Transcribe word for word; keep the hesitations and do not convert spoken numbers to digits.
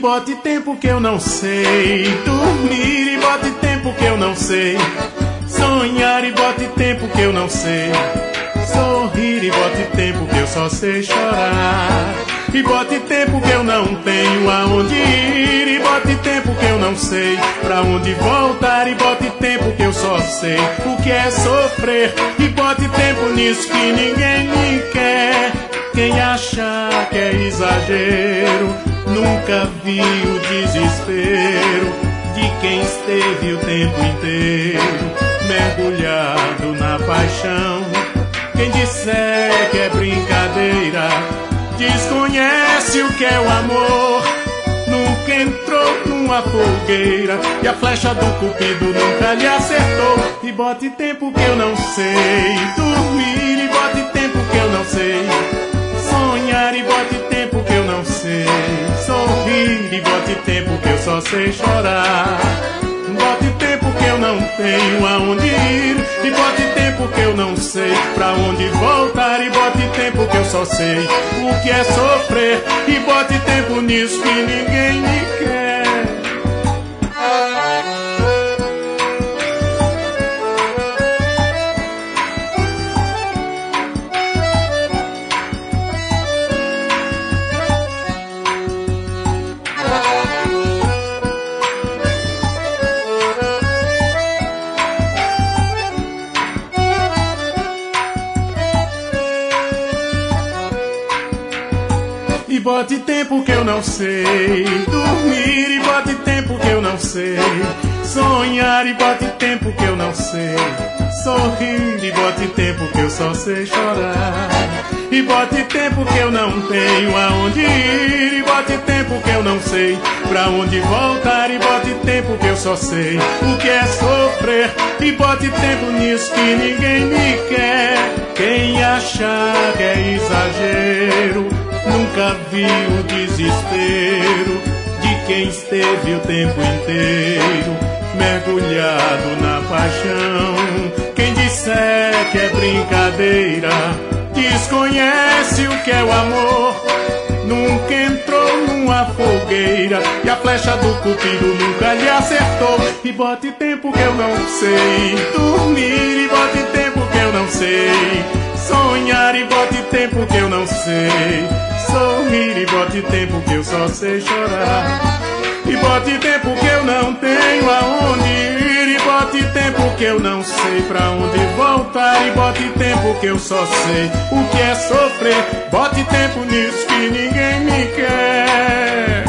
bote tempo que eu não sei dormir, e bote tempo que eu não sei sonhar, e bote tempo que eu não sei sorrir, e bote tempo que eu só sei chorar, e bote tempo que eu não tenho aonde ir, e bote tempo que eu não sei pra onde voltar, e bote tempo que eu só sei o que é sofrer, e bote tempo nisso que ninguém me quer. Quem achar que é exagero nunca viu o desespero de quem esteve o tempo inteiro mergulhado na paixão. Quem disser que é brincadeira desconhece o que é o amor. Nunca entrou numa fogueira e a flecha do cupido nunca lhe acertou. E bote tempo que eu não sei dormir, e bote tempo que eu não sei sonhar, e bote tempo que eu não sei sorrir, e bote tempo que eu só sei chorar. Bote tempo que eu não tenho aonde ir, e bote tempo que eu não sei pra onde voltar, e bote tempo que eu só sei o que é sofrer, e bote tempo nisso que ninguém me quer. E bote tempo que eu não sei dormir, e bote tempo que eu não sei sonhar, e bote tempo que eu não sei sorrir, e bote tempo que eu só sei chorar, e bote tempo que eu não tenho aonde ir, e bote tempo que eu não sei pra onde voltar, e bote tempo que eu só sei o que é sofrer, e bote tempo nisso que ninguém me quer. Quem achar que é exagero nunca viu o desespero de quem esteve o tempo inteiro mergulhado na paixão. Quem disser que é brincadeira desconhece o que é o amor. Nunca entrou numa fogueira e a flecha do cupido nunca lhe acertou. E bote tempo que eu não sei dormir, e bote tempo que eu não sei sonhar, e bote tempo que eu não sei sorrir, e bote tempo que eu só sei chorar, e bote tempo que eu não tenho aonde ir, e bote tempo que eu não sei pra onde voltar, e bote tempo que eu só sei o que é sofrer. Bote tempo nisso que ninguém me quer.